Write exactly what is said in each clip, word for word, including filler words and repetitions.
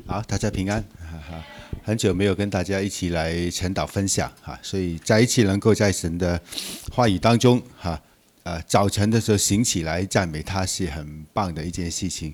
好，大家平安。很久没有跟大家一起来晨祷分享哈，所以在一起能够在神的话语当中哈，呃，早晨的时候醒起来赞美他是很棒的一件事情。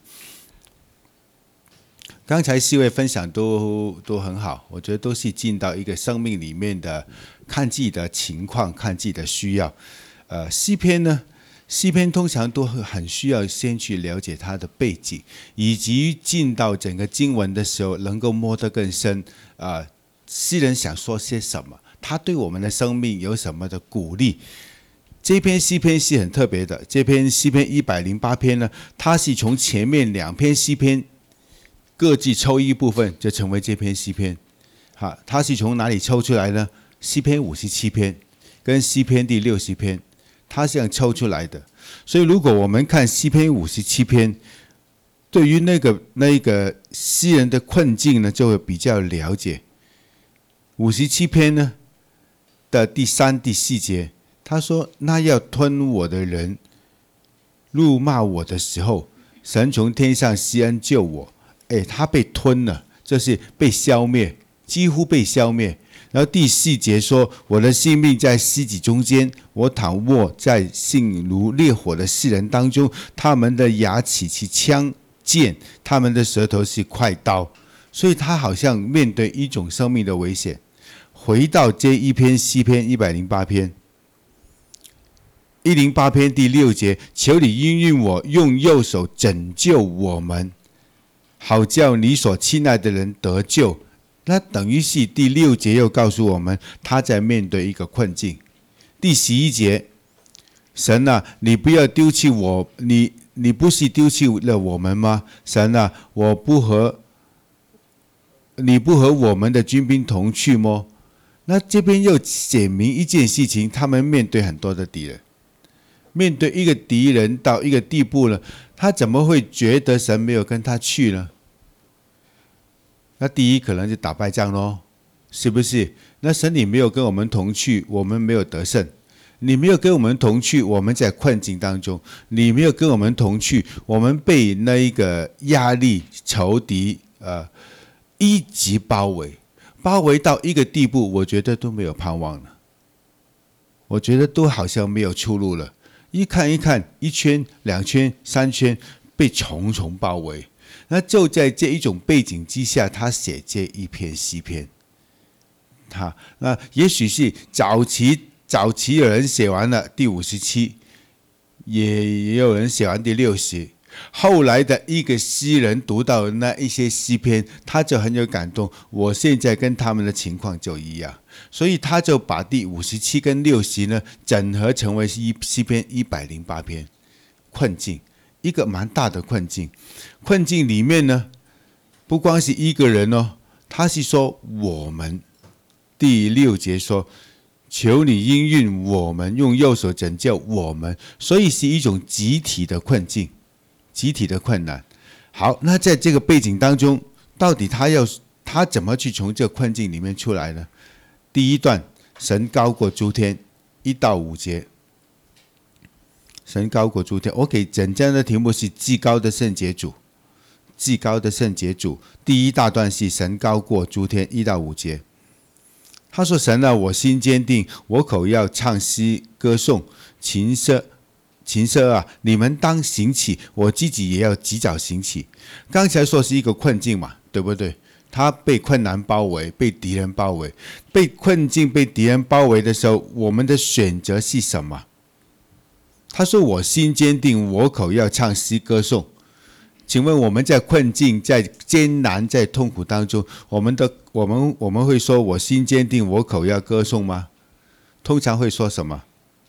刚才四位分享都都很好，我觉得都是进到一个生命里面的，看自己的情况，看自己的需要。呃，诗篇呢？诗篇通常都很需要先去了解它的背景，以及进到整个经文的时候能够摸得更深。啊、呃，诗人想说些什么？他对我们的生命有什么的鼓励？这篇诗篇是很特别的。这篇诗篇一百零八篇呢，它是从前面两篇诗篇各自抽一部分，就成为这篇诗篇。好，它是从哪里抽出来呢？诗篇五十七篇跟诗篇第六十篇。它是这样抽出来的，所以如果我们看诗篇五十七篇，对于那个那个诗人的困境呢，就会比较了解。五十七篇呢的第三、第四节，他说：“那要吞我的人，辱骂我的时候，神从天上施恩救我。”哎，他被吞了，这是被消灭，几乎被消灭。然后第四节说：“我的性命在狮子中间，我躺卧在性如烈火的世人当中。他们的牙齿是枪剑，他们的舌头是快刀。”所以他好像面对一种生命的危险。回到这一篇诗篇一百零八篇，一零八篇第六节：“求你应允我，用右手拯救我们，好叫你所亲爱的人得救。”那等于是第六节又告诉我们，他在面对一个困境。第十一节，神啊，你不要丢弃我，你你不是丢弃了我们吗？神啊，我不和你不和我们的军兵同去么？那这边又写明一件事情，他们面对很多的敌人，面对一个敌人到一个地步了，他怎么会觉得神没有跟他去呢？那第一可能就打败仗咯，是不是？那神你没有跟我们同去，我们没有得胜；你没有跟我们同去，我们在困境当中；你没有跟我们同去，我们被那一个压力、仇敌呃一级包围，包围到一个地步，我觉得都没有盼望了。我觉得都好像没有出路了。一看一看，一圈、两圈、三圈，被重重包围。那就在这一种背景之下，他写这一篇诗篇。哈，那也许是早期早期有人写完了第五十七，也也有人写完第六十。后来的一个诗人读到那一些诗篇，他就很有感动。我现在跟他们的情况就一样，所以他就把第五十七跟六十呢整合成为诗篇一百零八篇。困境。一个蛮大的困境，困境里面呢，不光是一个人哦，他是说我们。第六节说：“求你应允我们，用右手拯救我们。”所以是一种集体的困境，集体的困难。好，那在这个背景当中，到底他要他怎么去从这个困境里面出来呢？第一段，神高过诸天，一到五节。神高过诸天，我给整章的题目是至高的圣洁主，至高的圣洁主。第一大段是神高过诸天，一到五节。他说：“神啊，我心坚定，我口要唱诗歌颂，琴瑟琴瑟啊，你们当行起，我自己也要及早行起。”刚才说是一个困境嘛，对不对？他被困难包围，被敌人包围，被困境、被敌人包围的时候，我们的选择是什么？他说：“我心坚定，我口要唱诗歌颂。”请问我们在困境、在艰难、在痛苦当中，我们的我们我们会说我心坚定，我口要歌颂吗？通常会说什么？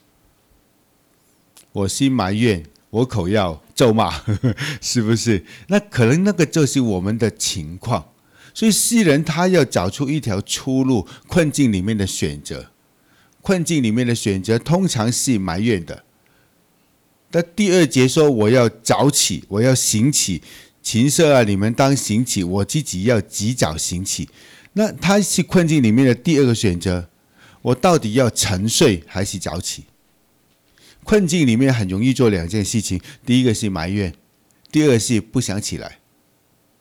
我心埋怨，我口要咒骂，呵呵，是不是？那可能那个就是我们的情况。所以诗人他要找出一条出路，困境里面的选择，困境里面的选择通常是埋怨的。但第二节说：“我要早起，我要行起，琴瑟啊，你们当行起，我自己要及早行起。”那他是困境里面的第二个选择，我到底要沉睡还是早起？困境里面很容易做两件事情，第一个是埋怨，第二个是不想起来。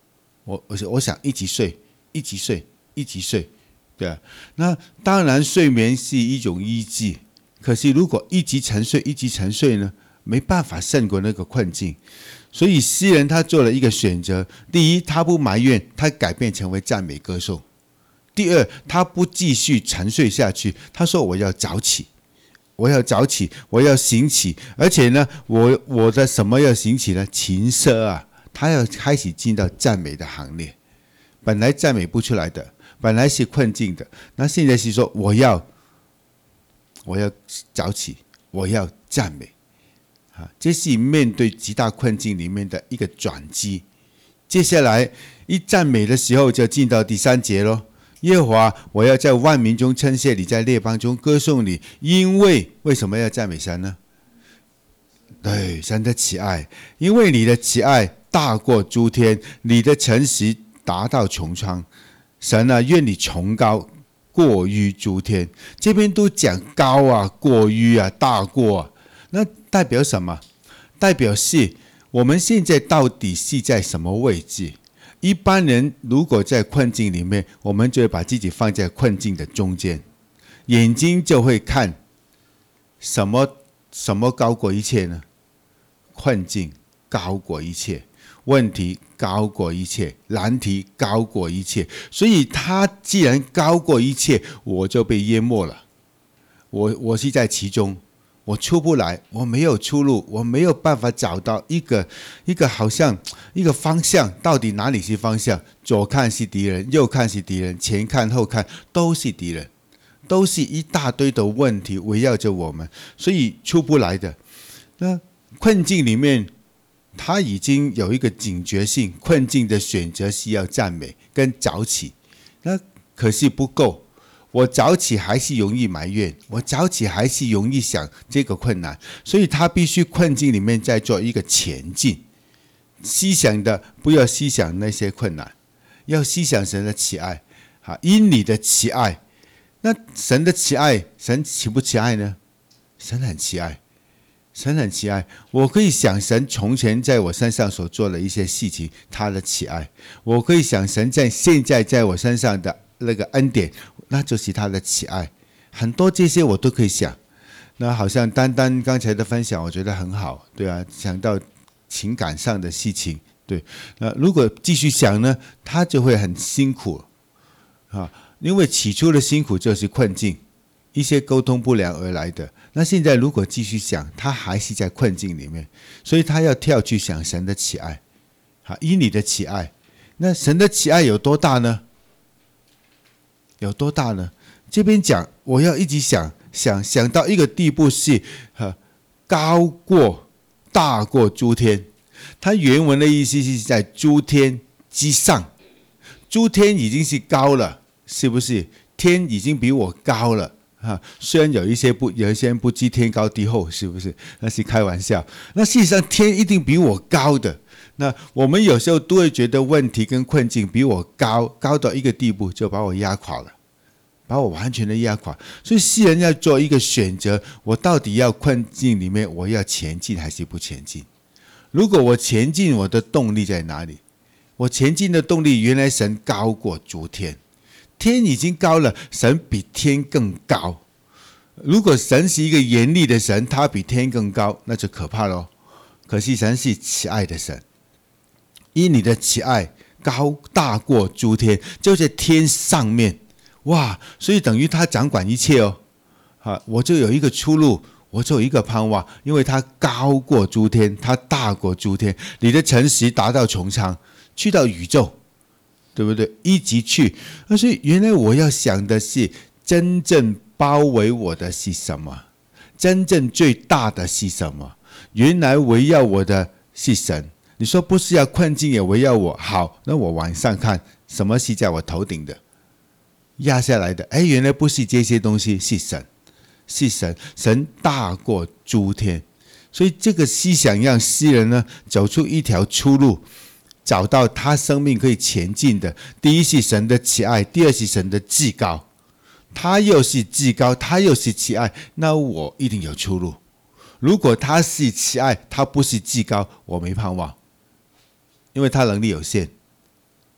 我我我想一直睡，一直睡，一直睡，对啊。那当然，睡眠是一种医治，可是如果一直沉睡，一直沉睡呢，没办法胜过那个困境。所以诗人他做了一个选择：第一，他不埋怨，他改变成为赞美歌颂；第二，他不继续沉睡下去，他说：“我要早起。”我要早起，我要醒起，而且呢，我我的什么要醒起呢？琴瑟啊，他要开始进到赞美的行列。本来赞美不出来的，本来是困境的，那现在是说我要，我要早起，我要赞美啊！这是面对极大困境里面的一个转机。接下来一赞美的时候，就进到第三节咯。耶和华，我要在万民中称谢你，在列邦中歌颂你，因为为什么要赞美神呢？对，神的慈爱，因为你的慈爱大过诸天，你的诚实达到穹苍。神啊，愿你崇高过于诸天。这边都讲高啊，过于啊，大过啊，那代表什么？代表是我们现在到底是在什么位置？一般人如果在困境里面，我们就会把自己放在困境的中间，眼睛就会看什么什么高过一切呢？困境高过一切，问题高过一切，难题高过一切。所以他既然高过一切，我就被淹没了。我我是在其中。我出不来，我没有出路，我没有办法找到一个一个好像一个方向，到底哪里是方向？左看是敌人，右看是敌人，前看后看都是敌人，都是一大堆的问题围绕着我们，所以出不来的。那困境里面，他已经有一个警觉性，困境的选择是要赞美跟早起，那可是不够。我早起还是容易埋怨，我早起还是容易想这个困难，所以他必须困境里面再做一个前进。思想的不要思想那些困难，要思想神的慈爱，因你的慈爱。那神的慈爱，神慈不慈爱呢？神很慈爱，神很慈爱。我可以想神从前在我身上所做的一些事情，他的慈爱；我可以想神在现在在我身上的那个恩典，那就是他的慈爱。很多这些我都可以想。那好像单单刚才的分享，我觉得很好，对啊，想到情感上的事情，对。那如果继续想呢，他就会很辛苦啊，因为起初的辛苦就是困境，一些沟通不良而来的。那现在如果继续想，他还是在困境里面，所以他要跳去想神的慈爱，啊，以你的慈爱。那神的慈爱有多大呢？有多大呢？这边讲，我要一直想想想到一个地步是，呃、高过大过诸天。它原文的意思是在诸天之上，诸天已经是高了，是不是？天已经比我高了啊！虽然有一些不有一些人不知天高地厚，是不是？那是开玩笑。那事实上，天一定比我高的。那我们有时候都会觉得问题跟困境比我高，高到一个地步就把我压垮了，把我完全的压垮。所以世人要做一个选择，我到底要困境里面我要前进还是不前进？如果我前进，我的动力在哪里？我前进的动力，原来神高过诸天，天已经高了，神比天更高。如果神是一个严厉的神，他比天更高，那就可怕咯。可是神是慈爱的神，因你的慈爱高大过诸天，就在天上面，哇！所以等于他掌管一切哦，啊，我就有一个出路，我就有一个盼望，因为他高过诸天，他大过诸天，你的诚实达到穹苍，去到宇宙，对不对？一直去。所以原来我要想的是，真正包围我的是什么？真正最大的是什么？原来围绕我的是神。你说不是要困境也围绕我，好，那我往上看，什么是在我头顶的压下来的？哎，原来不是这些东西，是神，是神，神大过诸天。所以这个思想让诗人呢走出一条出路，找到他生命可以前进的。第一是神的慈爱，第二是神的至高。他又是至高，他又是慈爱，那我一定有出路。如果他是慈爱，他不是至高，我没盼望，因为他能力有限，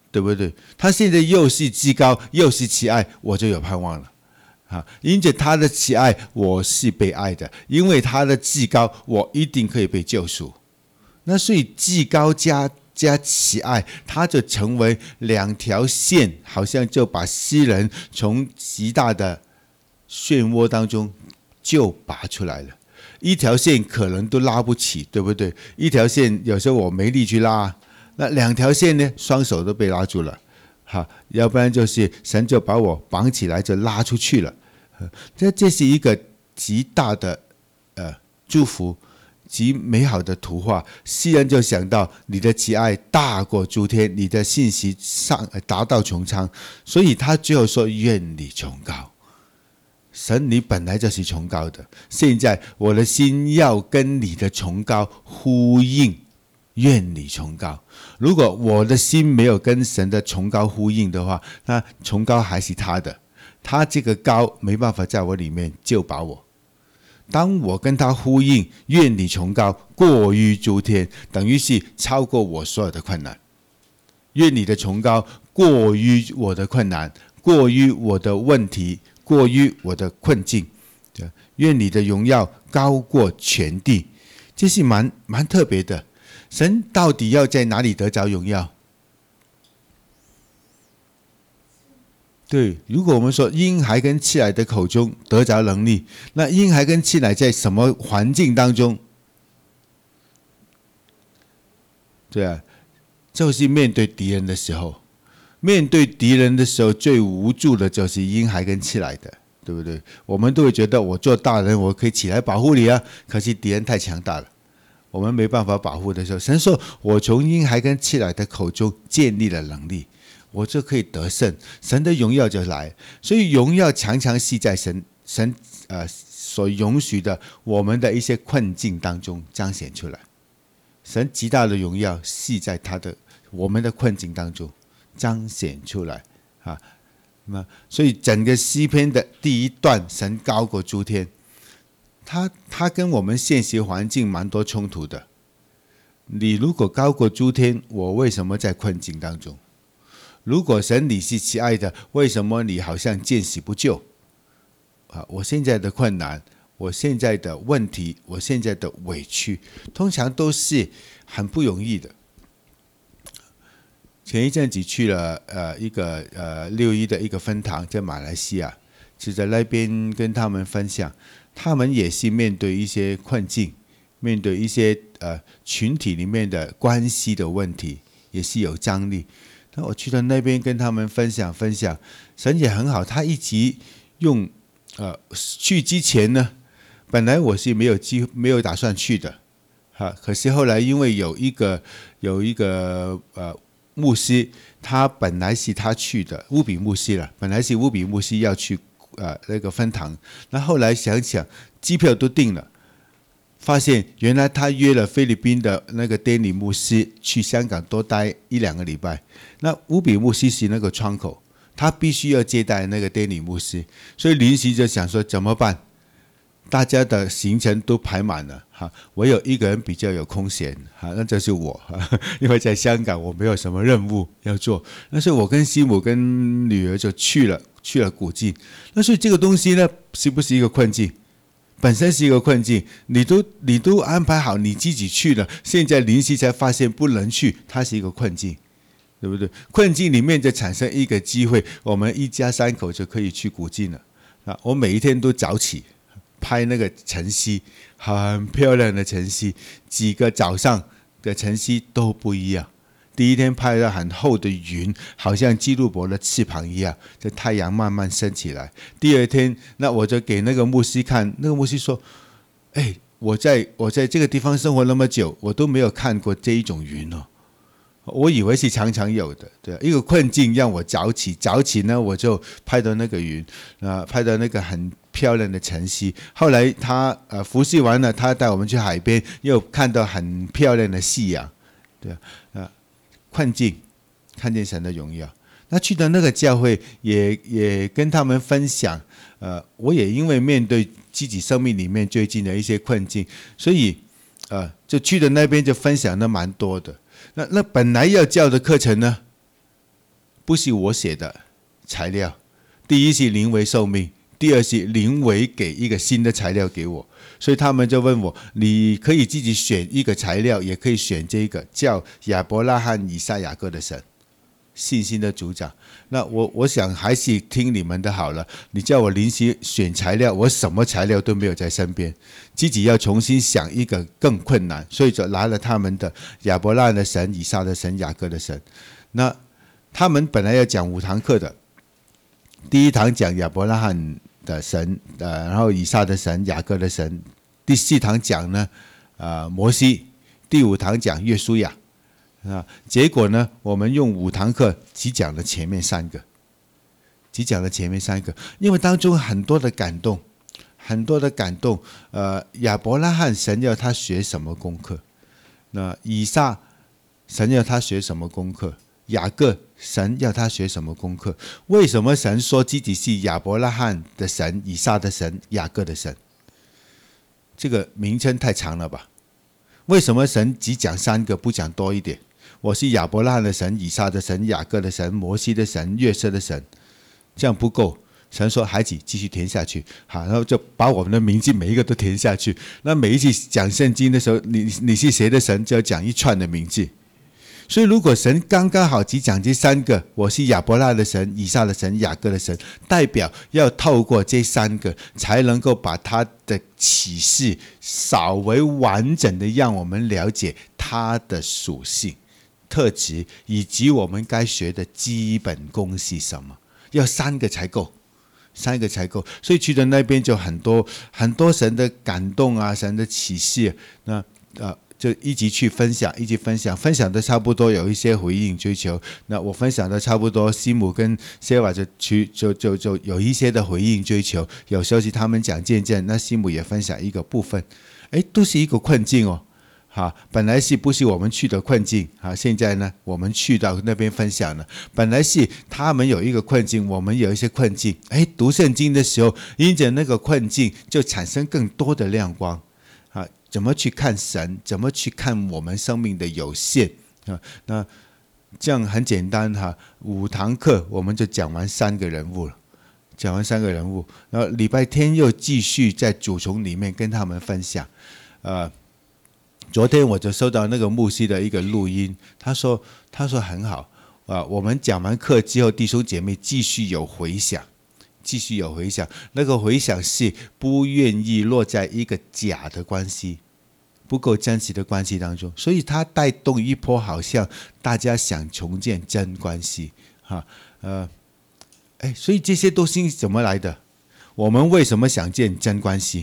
对不对？他现在又是至高又是慈爱，我就有盼望了。啊，因着他的慈爱，我是被爱的；因为他的至高，我一定可以被救赎。那所以至高加加慈爱，它就成为两条线，好像就把诗人从极大的漩涡当中就拔出来了。一条线可能都拉不起，对不对？一条线有时候我没力去拉，那两条线呢，双手都被拉住了。好，要不然就是神就把我绑起来，就拉出去了。这这是一个极大的呃祝福，极美好的图画。诗人就想到你的慈爱大过诸天，你的信息上达到穹苍，所以他最后说愿你崇高。神，你本来就是崇高的，现在我的心要跟你的崇高呼应，愿你崇高。如果我的心没有跟神的崇高呼应的话，那崇高还是他的，他这个高没办法在我里面救把我。当我跟他呼应，愿你崇高过于诸天，等于是超过我所有的困难。愿你的崇高过于我的困难，过于我的问题，过于我的困境。愿你的荣耀高过全地，这是蛮蛮特别的。神到底要在哪里得着荣耀？对，如果我们说婴孩跟吃奶的口中得着能力，那婴孩跟吃奶在什么环境当中？对啊，就是面对敌人的时候，面对敌人的时候最无助的就是婴孩跟吃奶的，对不对？我们都会觉得我做大人我可以起来保护你啊，可是敌人太强大了，我们没办法保护的时候，神说我从婴孩跟吃奶的口中建立了能力，我就可以得胜，神的荣耀就来。所以荣耀常常是在神神呃所容许的我们的一些困境当中彰显出来。神极大的荣耀是在他的我们的困境当中彰显出来啊。那所以整个诗篇的第一段，神高过诸天，他他跟我们现实环境蛮多冲突的。你如果高过诸天，我为什么在困境当中？如果神你是慈爱的，为什么你好像见死不救？啊，我现在的困难，我现在的问题，我现在的委屈，通常都是很不容易的。前一阵子去了呃一个呃六一的一个分堂，在马来西亚，就在那边跟他们分享，他们也是面对一些困境，面对一些呃群体里面的关系的问题，也是有张力。那我去到那边跟他们分享分享，神也很好，他一直用呃去之前呢，本来我是没有机没有打算去的，哈，可是后来因为有一个有一个呃牧师，他本来是他去的乌比牧师了，本来是乌比牧师要去呃那个分堂，那后来想想机票都订了。发现原来他约了菲律宾的那个丹尼牧师去香港多待一两个礼拜，那乌比牧师是那个窗口，他必须要接待那个丹尼牧师，所以临时就想说怎么办？大家的行程都排满了哈，唯有一个人比较有空闲哈，那就是我，因为在香港我没有什么任务要做，那所以我跟西姆跟女儿就去了去了古晋，那所以这个东西呢，是不是一个困境？本身是一个困境，你都你都安排好，你自己去了，现在临时才发现不能去，它是一个困境，对不对？困境里面就产生一个机会，我们一家三口就可以去古晋了。啊，我每一天都早起拍那个晨曦，很漂亮的晨曦，几个早上的晨曦都不一样。第一天拍了很厚的云，好像基督伯的翅膀一样，这太阳慢慢升起来。第二天，那我就给那个牧师看，那个牧师说：“哎，我在我在这个地方生活那么久，我都没有看过这一种云哦。我以为是常常有的，对，一个困境让我早起，早起呢我就拍到那个云，啊，拍到那个很漂亮的晨曦。后来他呃服侍完了，他带我们去海边，又看到很漂亮的夕阳，对啊。”困境，看见神的荣耀。那去的那个教会也也跟他们分享，呃，我也因为面对自己生命里面最近的一些困境，所以呃，就去的那边就分享的蛮多的。那那本来要教的课程呢， 不是我写的材料，第一是临危受命，第二是临危给一个新的材料给我，所以他们就问我，你可以自己选一个材料，也可以选这个叫亚伯拉罕、以撒、雅各的神，信心的主长。那我我想还是听你们的好了。你叫我临时选材料，我什么材料都没有在身边，自己要重新想一个更困难，所以就拿了他们的亚伯拉罕的神、以撒的神、雅各的神。那他们本来要讲五堂课的，第一堂讲亚伯拉罕的神，呃，然后以撒的神、雅各的神。第四堂讲呢，呃，摩西。第五堂讲约书亚。啊，结果呢，我们用五堂课只讲了前面三个，只讲了前面三个，因为当中很多的感动，很多的感动。呃，亚伯拉罕神要他学什么功课？那以撒神要他学什么功课？雅各神要他学什么功课？为什么神说自己是亚伯拉罕的神、以撒的神、雅各的神？这个名称太长了吧？为什么神只讲三个，不讲多一点？我是亚伯拉罕的神、以撒的神、雅各的神、摩西的神、约瑟的神，这样不够。神说：“孩子，继续填下去。”好，然后就把我们的名字每一个都填下去。那每一次讲圣经的时候，你你是谁的神，就要讲一串的名字。所以，如果神刚刚好只讲这三个，我是亚伯拉罕的神、以撒的神、雅各的神，代表要透过这三个，才能够把他的启示稍微完整的让我们了解他的属性、特质，以及我们该学的基本功是什么。要三个才够，三个才够。所以去的那边就很多很多神的感动啊，神的启示，那呃。就一起去分享，一起分享，分享的差不多有一些回应追求。那我分享的差不多，西姆跟谢瓦就去就就就有一些的回应追求。有时候是他们讲见证，那西姆也分享一个部分，哎，都是一个困境哦。好，本来是不是我们去的困境？好，现在呢，我们去到那边分享了。本来是他们有一个困境，我们有一些困境。哎，读圣经的时候，因着那个困境，就产生更多的亮光。怎么去看神？怎么去看我们生命的有限？啊，那这样很简单哈。五堂课我们就讲完三个人物了，讲完三个人物，然后礼拜天又继续在主丛里面跟他们分享。呃，昨天我就收到那个牧师的一个录音，他说他说很好啊。我们讲完课之后，弟兄姐妹继续有回响。继续有回响，那个回响是不愿意落在一个假的关系、不够真实的关系当中，所以它带动一波，好像大家想重建真关系，哈，呃，哎，所以这些都是怎么来的？我们为什么想建真关系？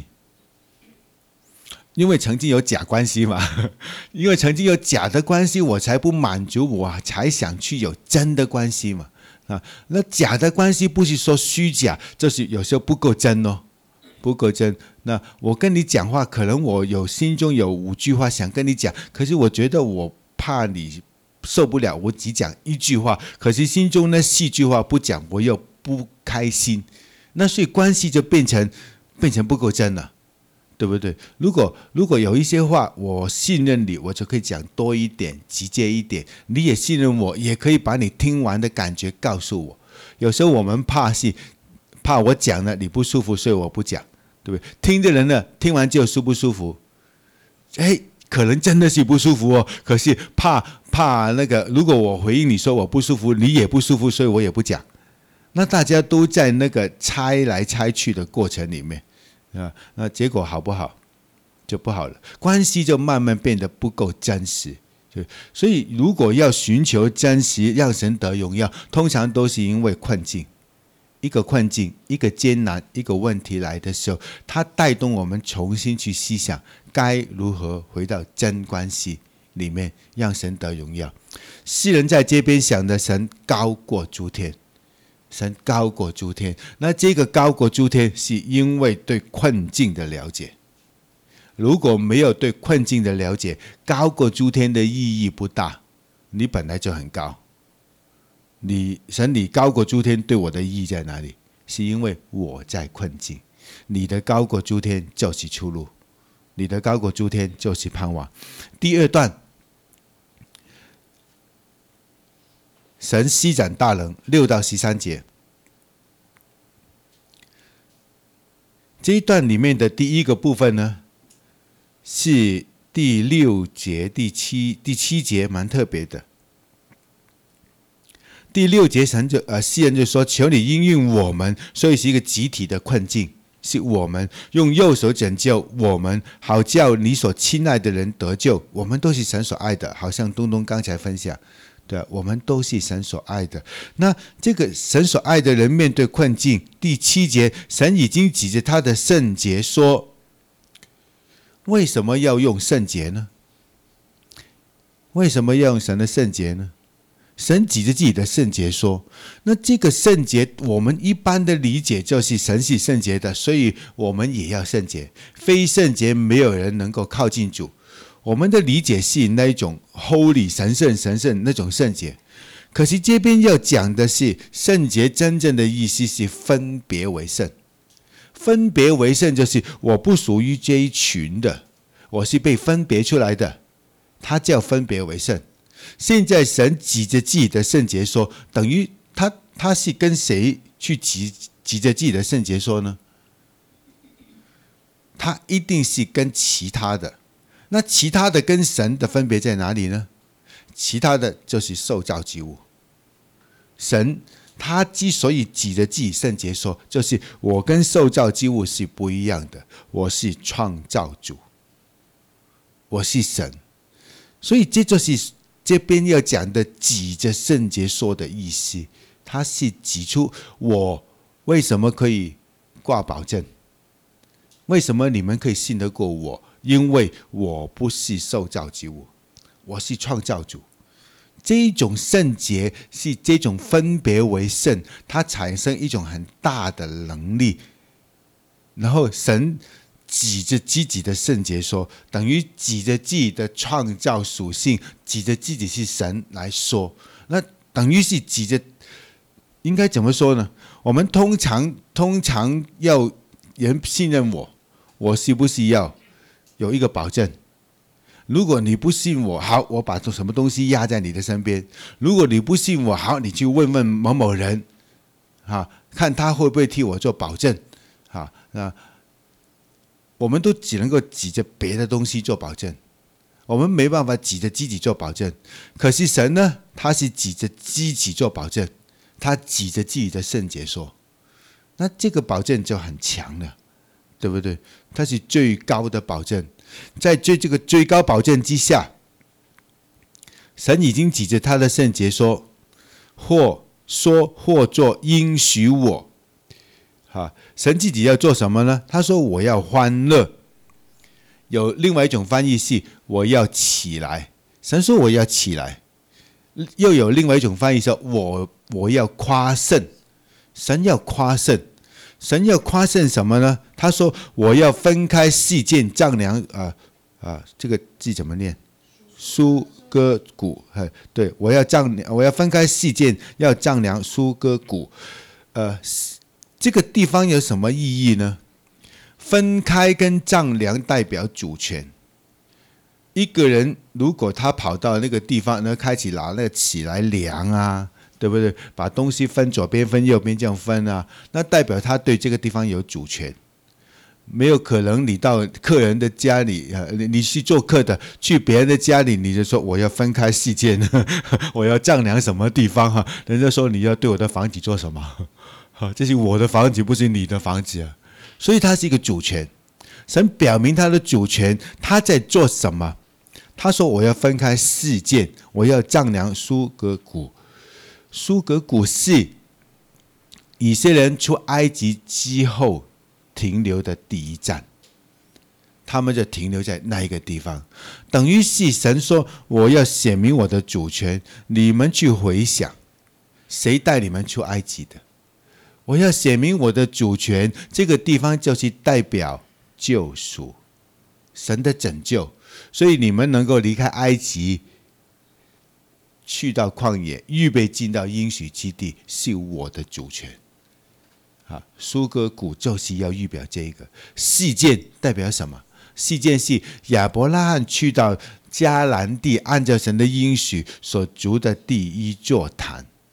因为曾经有假关系嘛，因为曾经有假的关系，我才不满足，我才想去有真的关系嘛。啊，那假的关系不是说虚假，就是有时候不够真哦，不够真。那我跟你讲话，可能我有心中有五句话想跟你讲，可是我觉得我怕你受不了，我只讲一句话，可是心中那四句话不讲，我又不开心，那所以关系就变成变成不够真了。对不对？如果如果有一些话我信任你，我就可以讲多一点，直接一点。你也信任我，也可以把你听完的感觉告诉我。有时候我们怕是怕我讲了你不舒服，所以我不讲，对不对？听的人呢，听完就舒不舒服？哎，可能真的是不舒服哦。可是怕怕那个，如果我回应你说我不舒服，你也不舒服，所以我也不讲。那大家都在那个猜来猜去的过程里面。啊，那结果好不好就不好了，关系就慢慢变得不够真实。所以如果要寻求真实，让神得荣耀，通常都是因为困境，一个困境，一个艰难，一个问题来的时候，它带动我们重新去思想该如何回到真关系里面，让神得荣耀。世人在这边想的神高过诸天，神高过诸天，那这个高过诸天是因为对困境的了解。如果没有对困境的了解，高过诸天的意义不大。你本来就很高，你神你高过诸天对我的意义在哪里？是因为我在困境。你的高过诸天就是出路，你的高过诸天就是盼望。第二段， 神施展大能，六到十三节。这一段里面的第一个部分呢，是第六节、第七、第七节，蛮特别的。第六节神就呃，诗人就说：“求你应允我们。”所以是一个集体的困境，是我们用右手拯救我们，好叫你所亲爱的人得救。我们都是神所爱的，好像东东刚才分享，对，我们都是神所爱的。那这个神所爱的人面对困境，第七节，神已经指着他的圣洁说：“为什么要用圣洁呢？为什么要用神的圣洁呢？”神指着自己的圣洁说，那这个圣洁我们一般的理解就是神是圣洁的，所以我们也要圣洁，非圣洁没有人能够靠近主。我们的理解是那一种 holy 神圣神圣那种圣洁，可是这边要讲的是圣洁真正的意思是分别为圣。分别为圣就是我不属于这一群的，我是被分别出来的，它叫分别为圣。现在神指着自己的圣洁说，等于 他, 他是跟谁去 指, 指着自己的圣洁说呢？他一定是跟其他的。那其他的跟神的分别在哪里呢？其他的就是受造之物。神他之所以指着自己圣洁说，就是我跟受造之物是不一样的，我是创造主，我是神。所以这就是这边要讲的指着圣洁说的意思，他是指出我为什么可以挂保证，为什么你们可以信得过我，因为我不是受造之物，我是创造主。这一种圣洁是这种分别为圣，它产生一种很大的能力，然后神指着自己的圣洁说，等于指着自己的创造属性，指着自己是神来说，那等于是指着，应该怎么说呢？我们通常通常要人信任我，我是不是要有一个保证？如果你不信我，好，我把什么东西压在你的身边；如果你不信我，好，你去问问某某人，啊，看他会不会替我做保证，啊，那我们都只能够指着别的东西做保证，我们没办法指着自己做保证。可是神呢，他是指着自己做保证，他指着自己的圣洁说，那这个保证就很强了，对不对？它是最高的保证。在这个最高保证之下，神已经指着他的圣洁说，或说或做应许我。神自己要做什么呢？他说我要欢乐。有另外一种翻译是我要起来，神说我要起来。又有另外一种翻译说我我要夸胜，神要夸胜。神要夸胜什么呢？他说我要分开细剑丈量，啊啊，这个字怎么念？苏割谷，对，我要丈量，我要分开细剑，要丈量苏割谷。呃，这个地方有什么意义呢？分开跟丈量代表主权。一个人如果他跑到那个地方，呢，开始拿那个尺来量啊，对不对？把东西分左边分右边这样分啊，那代表他对这个地方有主权。没有可能你到客人的家里，你是做客的，去别人的家里，你就说我要分开细剑，我要丈量什么地方哈？人家说你要对我的房子做什么？这是我的房子，不是你的房子啊。所以它是一个主权。神表明他的主权，他在做什么？他说我要分开细剑，我要丈量苏格谷。苏格谷是以色列人出埃及之后停留的第一站，他们就停留在那一个地方，等于是神说我要显明我的主权。你们去回想，谁带你们出埃及的？我要显明我的主权，这个地方就是代表救赎，神的拯救。所以你们能够离开埃及，去到旷野，预备进到应许之地，是我的主权。苏格谷就是要预表这个。细剑代表什么？细剑是亚伯拉罕去到迦南地，按照神的应许所筑的第一座坛，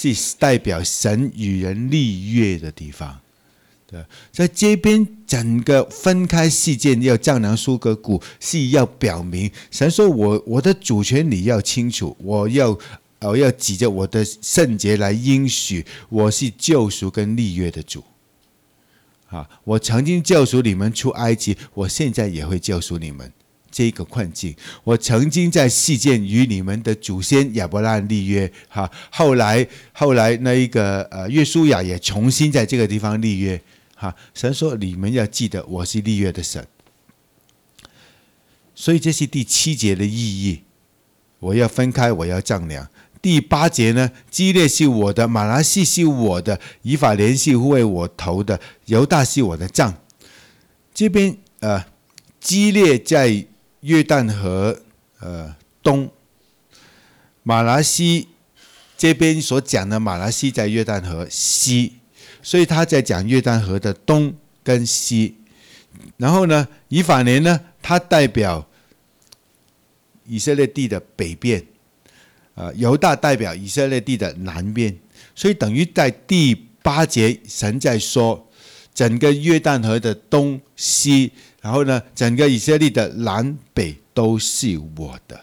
是代表神与人立约的地方。在这边整个分开事件要丈量苏格谷，是要表明神说我我的主权你要清楚，我要我要指着我的圣洁来应许，我是救赎跟立约的主。啊，我曾经救赎你们出埃及，我现在也会救赎你们这个困境。我曾经在事件与你们的祖先亚伯拉罕立约，哈，后来后来那一个呃约书亚也重新在这个地方立约。哈，神说你们要记得我是立约的神，所以这是第七节的意义。我要分开，我要丈量。第八节呢，基列是我的，马拿西是我的，以法莲是为我投的，犹大是我的杖。这边呃，基列在约旦河呃东，马拿西这边所讲的马拿西在约旦河西。所以他在讲约旦河的东跟西，然后呢，以法莲呢，它代表以色列地的北边，呃，犹大代表以色列地的南边，所以等于在第八节，神在说整个约旦河的东西，然后呢，整个以色列的南北都是我的。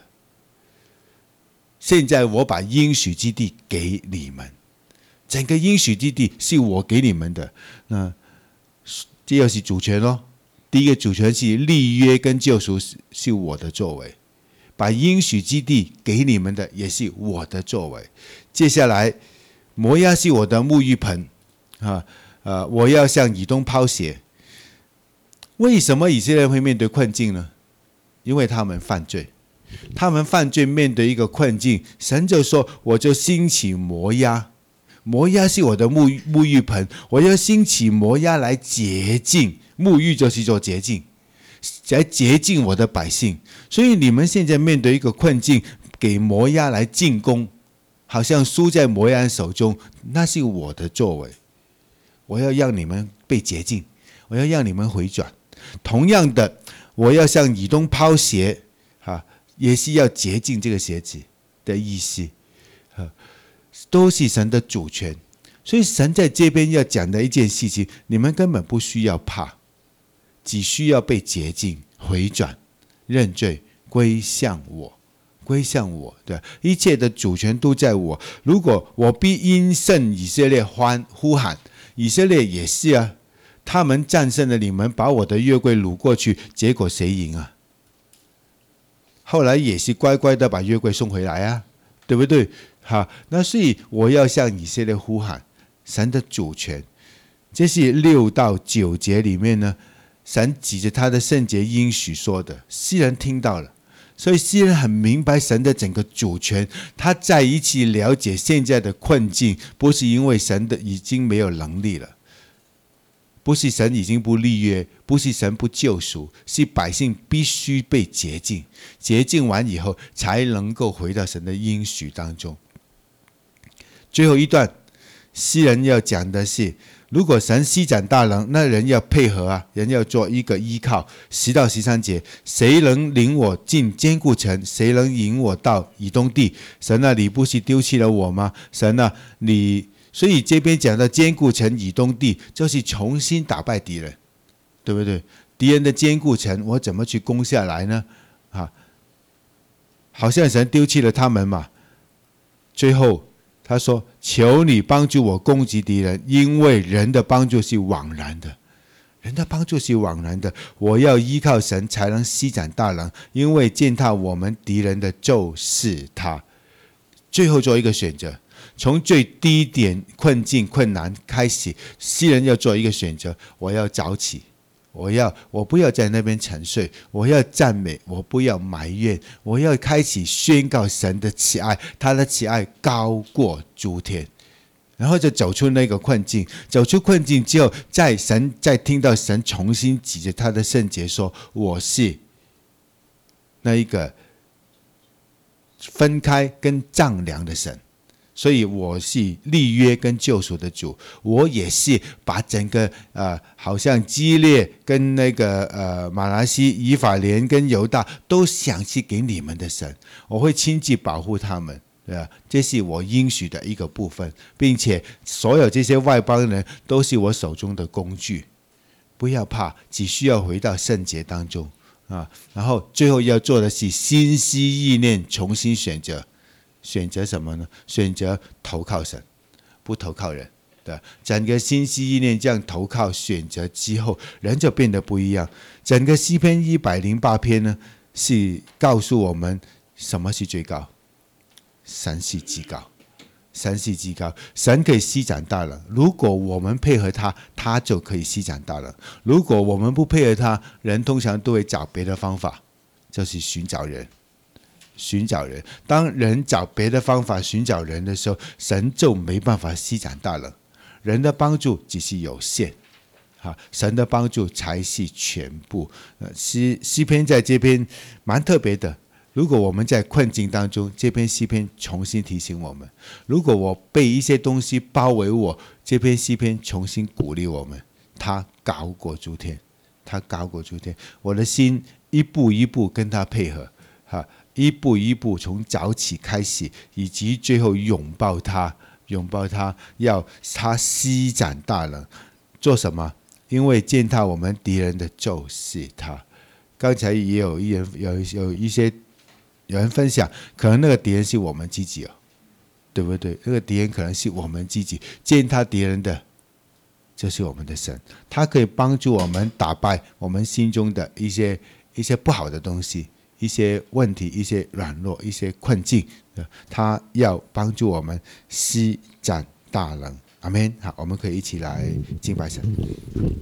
现在我把应许之地给你们。整个应许之地是我给你们的，那这又是主权咯。第一个主权是立约跟救赎是我的作为，把应许之地给你们的也是我的作为。接下来，摩押是我的沐浴盆，啊，呃，我要向以东抛血。为什么以色列会面对困境呢？因为他们犯罪，他们犯罪面对一个困境，神就说：“我就兴起摩押。”摩押是我的沐浴沐浴盆，我要兴起摩押来洁净，沐浴就是做洁净，来洁净我的百姓。所以你们现在面对一个困境，给摩押来进攻，好像输在摩押人手中，那是我的作为。我要让你们被洁净，我要让你们回转。同样的，我要向以东抛鞋，啊，也是要洁净这个鞋子的意思。都是神的主权，所以神在这边要讲的一件事情，你们根本不需要怕，只需要被洁净、回转、认罪、归向我，归向我。对，一切的主权都在我。如果我必因圣以色列欢呼喊，以色列也是啊，他们战胜了你们，把我的约柜掳过去，结果谁赢啊？后来也是乖乖的把约柜送回来啊，对不对？好，那所以我要向以色列呼喊神的主权。这是六到九节里面呢，神指着他的圣洁应许说的，诗人听到了，所以诗人很明白神的整个主权。他在一起了解现在的困境，不是因为神的已经没有能力了，不是神已经不立约，不是神不救赎，是百姓必须被洁净，洁净完以后才能够回到神的应许当中。最后一段，诗人要讲的是，如果神施展大能，那人要配合啊，人要做一个依靠。十到十三节，谁能领我进坚固城？谁能引我到以东地？神啊，你不是丢弃了我吗？神啊，你……所以这边讲到坚固城以东地，就是重新打败敌人，对不对？敌人的坚固城，我怎么去攻下来呢？啊，好像神丢弃了他们嘛。最后他说：“求你帮助我攻击敌人，因为人的帮助是枉然的，人的帮助是枉然的。我要依靠神，才能施展大能，因为践踏我们敌人的就是他。”最后做一个选择，从最低点困境困难开始，诗人要做一个选择：我要早起。我要我不要在那边沉睡，我要赞美，我不要埋怨，我要开始宣告神的慈爱，他的慈爱高过诸天，然后就走出那个困境。走出困境之后，再神再听到神重新指着他的圣洁说：“我是那一个分开跟丈量的神。”所以我是立约跟救赎的主，我也是把整个呃，好像基列跟那个呃马拿西、以法莲跟犹大都想去给你们的神，我会亲自保护他们。 对吧？这是我应许的一个部分，并且所有这些外邦人都是我手中的工具。不要怕，只需要回到圣洁当中啊。然后最后要做的是心思意念重新选择，选择什么呢？选择投靠神，不投靠人。对，整个心思意念这样投靠选择之后，人就变得不一样。整个诗篇一百零八篇呢，是告诉我们什么是最高？神是至高。神是至高，神可以施展大能。如果我们配合他，他就可以施展大能；如果我们不配合他，人通常都会找别的方法，就是寻找人。寻找人，当人找别的方法寻找人的时候，神就没办法施展大能。人的帮助只是有限，神的帮助才是全部。诗诗篇在这边蛮特别的。如果我们在困境当中，这篇诗篇重新提醒我们；如果我被一些东西包围我，这篇诗篇重新鼓励我们。他高过诸天，他高过诸天。我的心一步一步跟他配合，一步一步从早起开始，以及最后拥抱他，拥抱他，要他施展大能。做什么？因为践踏我们敌人的就是他。刚才也有一人有有一些。有人分享，可能那个敌人是我们自己哦，对不对？那个敌人可能是我们自己，践踏敌人的，就是我们的神，他可以帮助我们打败我们心中的一些一些不好的东西，一些问题，一些软弱，一些困境，他要帮助我们施展大能。阿们。好，我们可以一起来敬拜神。